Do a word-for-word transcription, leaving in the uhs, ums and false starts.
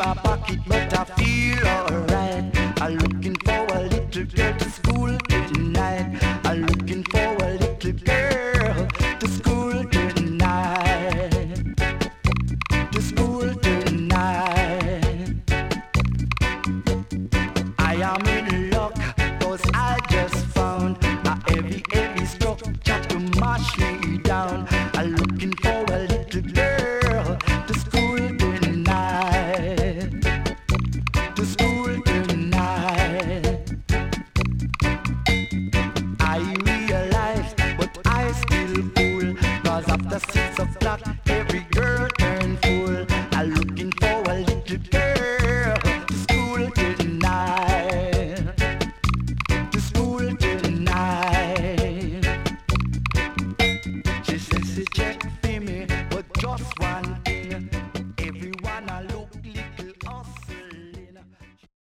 my pocket, but I feel alright. I'm looking for a little girl to school tonight. I'm looking for a little girl to school tonight. To school tonight. I am in luck, cause I just found a heavy, heavy structure to mash me down. I'm looking for a little girl to school tonight. To school tonight. I realize, but I still fool, cause after six o'clock every girl turn full. I'm looking for a little girl to school tonight. To school tonight. She says she check for me, but just one thing.